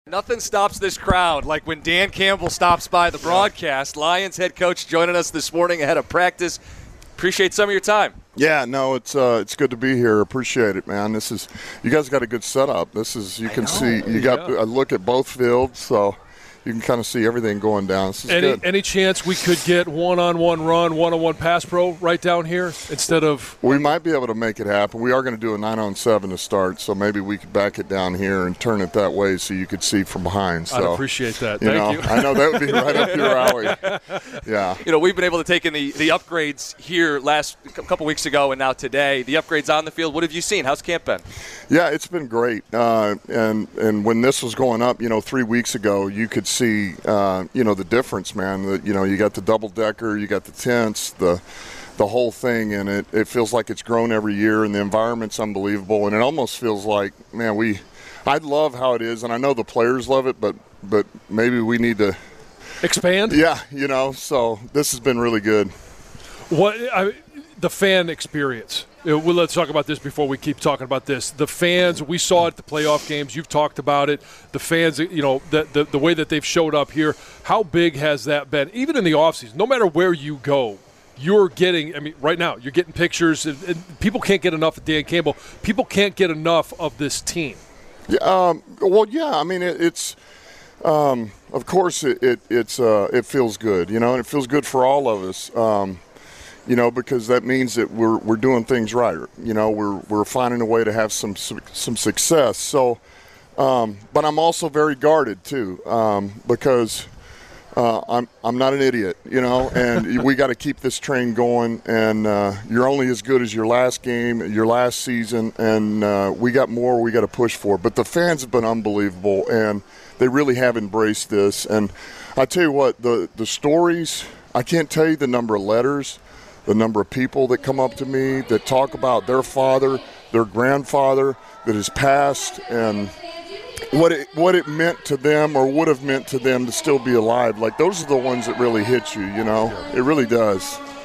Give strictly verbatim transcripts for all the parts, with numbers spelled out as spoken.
Nothing stops this crowd like when Dan Campbell stops by the broadcast. Lions head coach joining us this morning ahead of practice. Appreciate some of your time. Yeah, no, it's uh, it's good to be here. Appreciate it, man. This is you guys got a good setup. This is you can see you got yeah. a look at both fields, so you can kind of see everything going down. This is any good. any chance we could get one-on-one run, one-on-one pass pro right down here instead of? We might be able to make it happen. We are going to do a nine-on-seven to start, so maybe we could back it down here and turn it that way so you could see from behind. So, I'd appreciate that. You Thank know, you. I know that would be right up your alley. Yeah. You know, we've been able to take in the, the upgrades here last a couple weeks ago and now today. The upgrades on the field, what have you seen? How's camp been? Yeah, it's been great. Uh, and and when this was going up, you know, three weeks ago, you could see, uh, you know, the difference, man. The, you know, you got the double decker, you got the tents, the the whole thing, and it, it feels like it's grown every year, and the environment's unbelievable. And it almost feels like, man, we, I love how it is, and I know the players love it, but but maybe we need to expand. Yeah, you know. So this has been really good. What I, the fan experience. Well, let's talk about this before we keep talking about this. The fans, we saw it at the playoff games. You've talked about it. The fans, you know, the, the, the way that they've showed up here, how big has that been? Even in the offseason, no matter where you go, you're getting, I mean, right now, you're getting pictures. And, and people can't get enough of Dan Campbell. People can't get enough of this team. Yeah, um, well, yeah, I mean, it, it's um, – of course it, it, it's, uh, it feels good, you know, and it feels good for all of us. Um You know, because that means that we're we're doing things right. You know, we're we're finding a way to have some some success. So, um, but I'm also very guarded too, um, because uh, I'm I'm not an idiot. You know, and we got to keep this train going. And uh, you're only as good as your last game, your last season, and uh, we got more. We got to push for. But the fans have been unbelievable, and they really have embraced this. And I tell you what, the the stories. I can't tell you the number of letters. The number of people that come up to me that talk about their father, their grandfather that has passed, and what it what it meant to them or would have meant to them to still be alive. Like, those are the ones that really hit you, you know? It really does.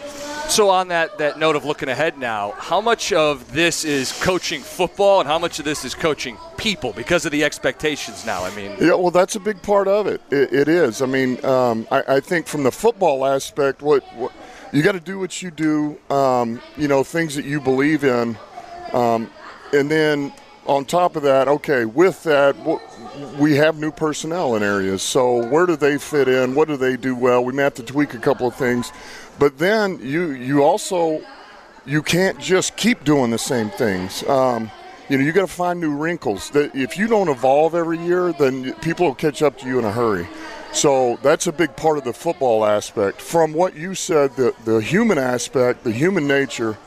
So on that, that note of looking ahead now, how much of this is coaching football and how much of this is coaching people because of the expectations now? I mean, yeah, well, that's a big part of it. It, it is. I mean, um, I, I think from the football aspect, what, what – you got to do what you do, um, you know, things that you believe in. Um, and then on top of that, okay, with that, we have new personnel in areas. So where do they fit in? What do they do well? We may have to tweak a couple of things. But then you you also, you can't just keep doing the same things. Um, you know, you got to find new wrinkles. That if you don't evolve every year, then people will catch up to you in a hurry. So that's a big part of the football aspect. From what you said, the, the human aspect, the human nature,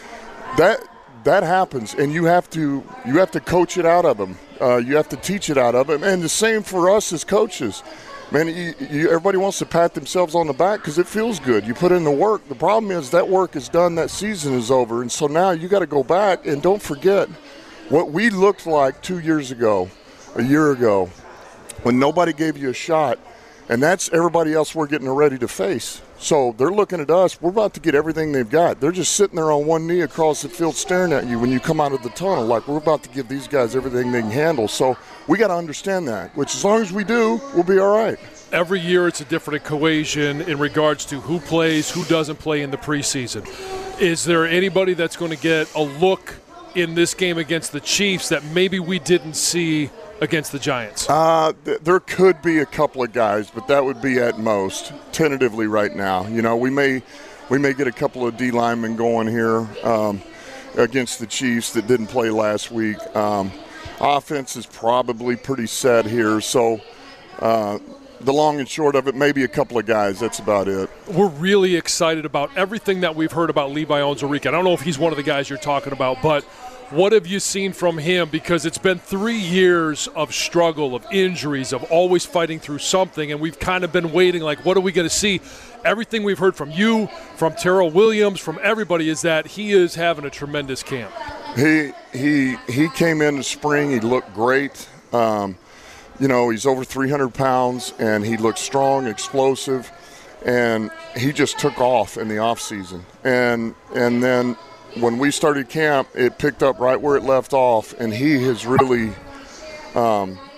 that that happens, and you have to you have to coach it out of them. Uh, you have to teach it out of them, and the same for us as coaches. Man, you, you, everybody wants to pat themselves on the back because it feels good. You put in the work. The problem is that work is done. That season is over, and so now you got to go back and don't forget what we looked like two years ago, a year ago, when nobody gave you a shot. And that's everybody else we're getting ready to face. So they're looking at us. We're about to get everything they've got. They're just sitting there on one knee across the field staring at you when you come out of the tunnel, like we're about to give these guys everything they can handle. So we got to understand that, which as long as we do, we'll be all right. Every year it's a different equation in regards to who plays, who doesn't play in the preseason. Is there anybody that's going to get a look in this game against the Chiefs that maybe we didn't see against the Giants? Uh, th- there could be a couple of guys, but that would be at most, tentatively right now. You know, we may we may get a couple of D linemen going here um, against the Chiefs that didn't play last week. Um, offense is probably pretty set here, so uh, the long and short of it, maybe a couple of guys. That's about it. We're really excited about everything that we've heard about Levi Onwuzurike. I don't know if he's one of the guys you're talking about, but what have you seen from him? Because it's been three years of struggle, of injuries, of always fighting through something, and we've kind of been waiting, like, what are we going to see? Everything we've heard from you, from Terrell Williams, from everybody is that he is having a tremendous camp. He he he came in the spring. He looked great. Um, you know, he's over three hundred pounds, and he looked strong, explosive, and he just took off in the offseason. And and then when we started camp, it picked up right where it left off, and he has really um,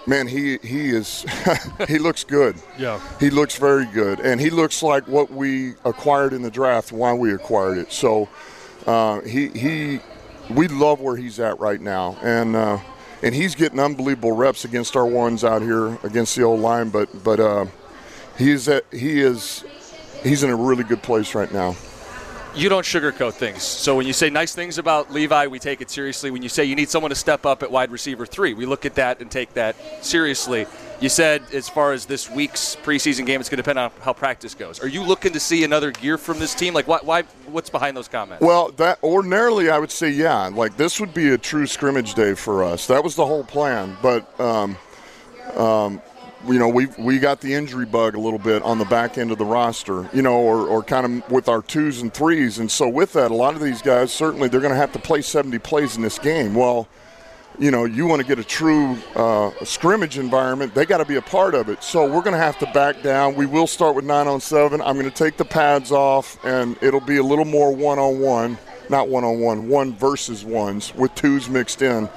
Man, he he is he looks good. Yeah. He looks very good, and he looks like what we acquired in the draft, why we acquired it. So uh, he he we love where he's at right now, and uh, and he's getting unbelievable reps against our ones out here against the old line. But but uh, he is at, he is he's in a really good place right now. You don't sugarcoat things. So when you say nice things about Levi, we take it seriously. When you say you need someone to step up at wide receiver three, we look at that and take that seriously. You said as far as this week's preseason game, it's going to depend on how practice goes. Are you looking to see another gear from this team? Like, why? why what's behind those comments? Well, that ordinarily I would say, yeah. Like, this would be a true scrimmage day for us. That was the whole plan. But, um, um, you know, we we got the injury bug a little bit on the back end of the roster, you know, or, or kind of with our twos and threes. And so with that, a lot of these guys, certainly they're going to have to play seventy plays in this game. Well, you know, you want to get a true uh, scrimmage environment, they got to be a part of it. So we're going to have to back down. We will start with nine on seven. I'm going to take the pads off, and it'll be a little more one-on-one, not one-on-one, one versus ones with twos mixed in.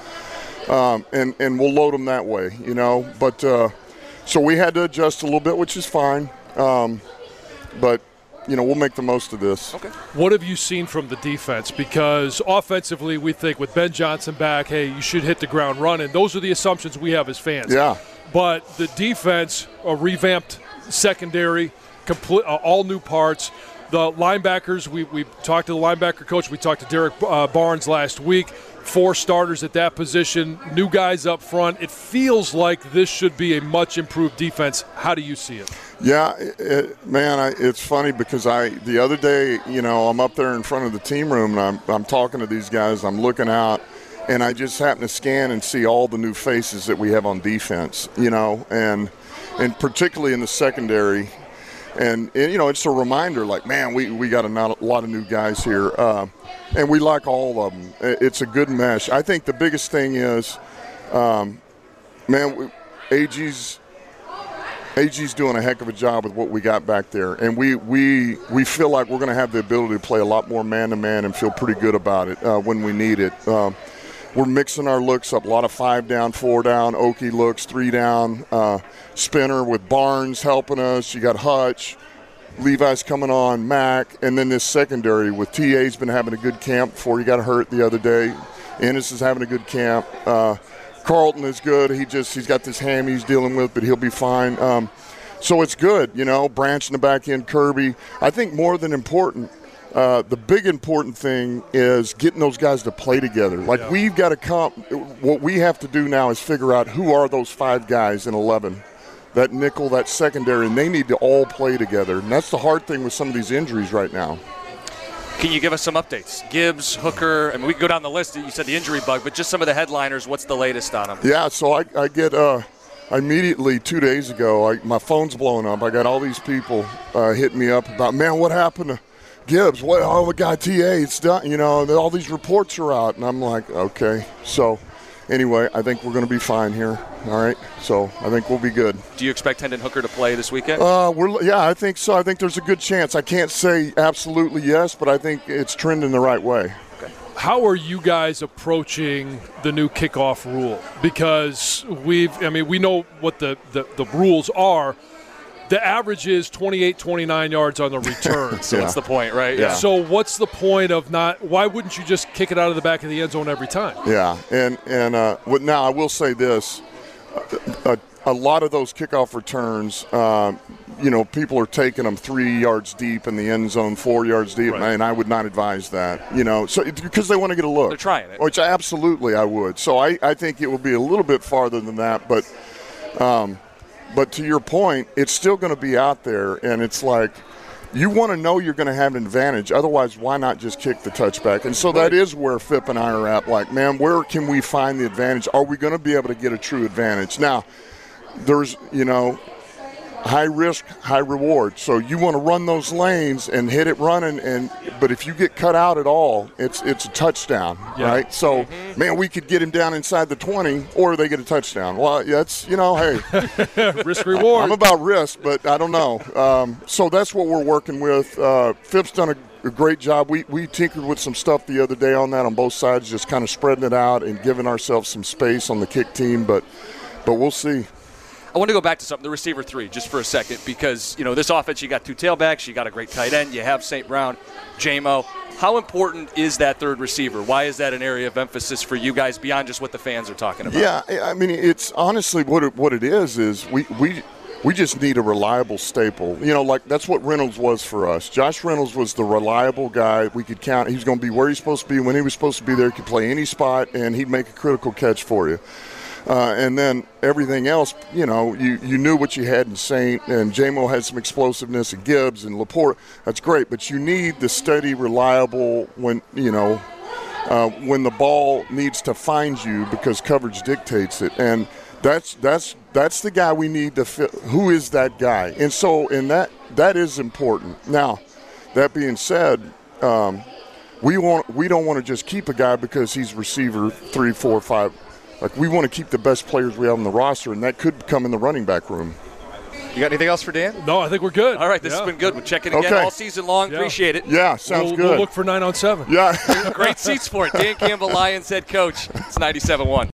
Um, and, and we'll load them that way, you know. But uh, so we had to adjust a little bit, which is fine. Um, but, you know, we'll make the most of this. Okay. What have you seen from the defense? Because offensively, we think with Ben Johnson back, hey, you should hit the ground running. Those are the assumptions we have as fans. Yeah. But the defense, a revamped secondary, complete, uh, all new parts. The linebackers, we, we talked to the linebacker coach. We talked to Derek uh, Barnes last week. Four starters at that position, new guys up front. It feels like this should be a much improved defense. How do you see it? Yeah, it, man, I, it's funny because I the other day, you know, I'm up there in front of the team room and I'm I'm talking to these guys. I'm looking out, and I just happen to scan and see all the new faces that we have on defense. You know, and and particularly in the secondary. And, and, you know, it's a reminder, like, man, we, we got a, not, a lot of new guys here. Uh, and we like all of them. It's a good mesh. I think the biggest thing is, um, man, we, AG's, AG's doing a heck of a job with what we got back there. And we we, we feel like we're going to have the ability to play a lot more man-to-man and feel pretty good about it uh, when we need it. Uh, We're mixing our looks up, a lot of five down, four down, Okie looks, three down, uh, spinner with Barnes helping us. You got Hutch, Levi's coming on, Mac, and then this secondary with T A's been having a good camp before he got hurt the other day. Ennis is having a good camp. Uh, Carlton is good. He just he's got this ham he's dealing with, but he'll be fine. Um, so it's good, you know. Branch in the back end, Kirby. I think more than important. Uh, the big important thing is getting those guys to play together. Like, yeah. we've got to come – what we have to do now is figure out who are those five guys in eleven, that nickel, that secondary, and they need to all play together. And that's the hard thing with some of these injuries right now. Can you give us some updates? Gibbs, Hooker, I mean, we can go down the list. You said the injury bug, but just some of the headliners, what's the latest on them? Yeah, so I, I get uh, – immediately two days ago, I, my phone's blowing up. I got all these people uh, hitting me up about, man, what happened to – Gibbs, what? Oh, we got T A. It's done. You know, all these reports are out, and I'm like, okay. So, anyway, I think we're going to be fine here. All right. So I think we'll be good. Do you expect Hendon Hooker to play this weekend? Uh, we're yeah, I think so. I think there's a good chance. I can't say absolutely yes, but I think it's trending the right way. Okay. How are you guys approaching the new kickoff rule? Because we've, I mean, we know what the the, the rules are. The average is twenty-eight, twenty-nine yards on the return. So yeah. what's the point, right? Yeah. So what's the point of not – why wouldn't you just kick it out of the back of the end zone every time? Yeah, and, and uh, now I will say this. A, a lot of those kickoff returns, uh, you know, people are taking them three yards deep in the end zone, four yards deep, Right. and I would not advise that, you know, so because they want to get a look. They're trying it. Which absolutely I would. So I, I think it will be a little bit farther than that, but um, – But to your point, it's still going to be out there, and it's like you want to know you're going to have an advantage. Otherwise, why not just kick the touchback? And so that is where Fipp and I are at. Like, man, where can we find the advantage? Are we going to be able to get a true advantage? Now, there's, you know, high risk, high reward. So you want to run those lanes and hit it running, and but if you get cut out at all, it's it's a touchdown, Yeah. right? So, mm-hmm. man, we could get him down inside the twenty, or they get a touchdown. Well, yeah, it's, you know, hey. Risk reward. I'm about risk, but I don't know. Um, so that's what we're working with. Uh, Fipp's done a, a great job. We we tinkered with some stuff the other day on that on both sides, just kind of spreading it out and giving ourselves some space on the kick team. But but we'll see. I want to go back to something, the receiver three, just for a second, because, you know, this offense, you got two tailbacks, you got a great tight end, you have Saint Brown, J-Mo. How important is that third receiver? Why is that an area of emphasis for you guys beyond just what the fans are talking about? Yeah, I mean, it's honestly what it, what it is is we, we we just need a reliable staple. You know, like that's what Reynolds was for us. Josh Reynolds was the reliable guy we could count. He was going to be where he's supposed to be when he was supposed to be there. He could play any spot, and he'd make a critical catch for you. Uh, and then everything else, you know, you, you knew what you had in Saint, and J-Mo had some explosiveness, and Gibbs and Laporte. That's great, but you need the steady, reliable when, you know, uh, when the ball needs to find you because coverage dictates it. And that's that's that's the guy we need to fit. Who is that guy? And so, and that that is important. Now, that being said, um, we want we don't want to just keep a guy because he's receiver three, four, five. Like, we want to keep the best players we have on the roster, and that could come in the running back room. You got anything else for Dan? No, I think we're good. All right, this yeah. has been good. We'll check it again Okay. all season long. Yeah. Appreciate it. Yeah, sounds we'll, good. We'll look for nine on seven. Yeah. Great seats for it. Dan Campbell, Lions head coach. It's ninety-seven one.